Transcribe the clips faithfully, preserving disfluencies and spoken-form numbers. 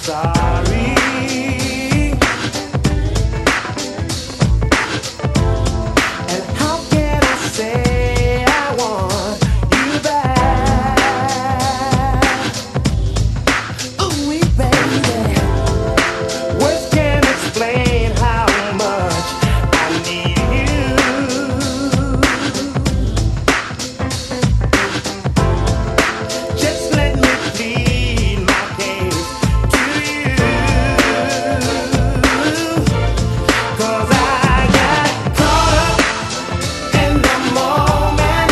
sorry. And how can I say I want you back? Ooh, baby, words can't explain how much I need you. Just let me plead my case to you, 'cause I got caught up in the moment,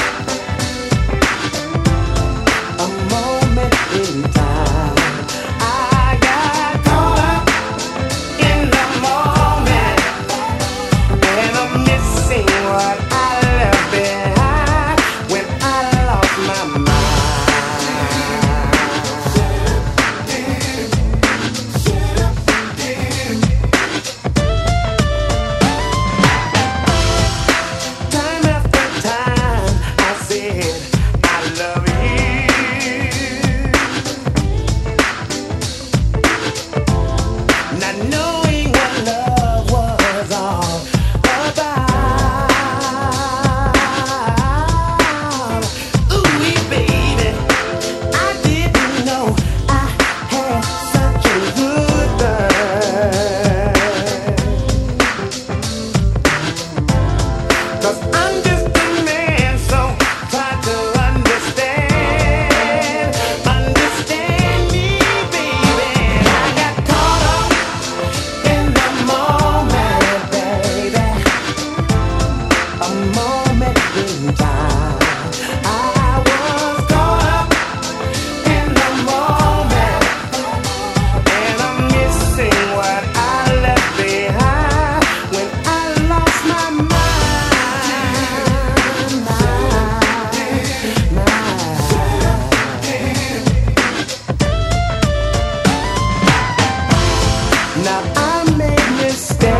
a moment in time. I got caught up in the moment, and I'm missing what I left behind when I lost my mind. Time after time, I said I love you, not knowing what love was all about. Ooh, baby, I didn't know I had such a good time. 'Cause I'm just a man, so try to understand, understand me, baby. I got caught up in the moment, baby, a moment in time. I was caught up in the moment, and I'm missing what I left behind when I lost my mind. Now I made mistakes.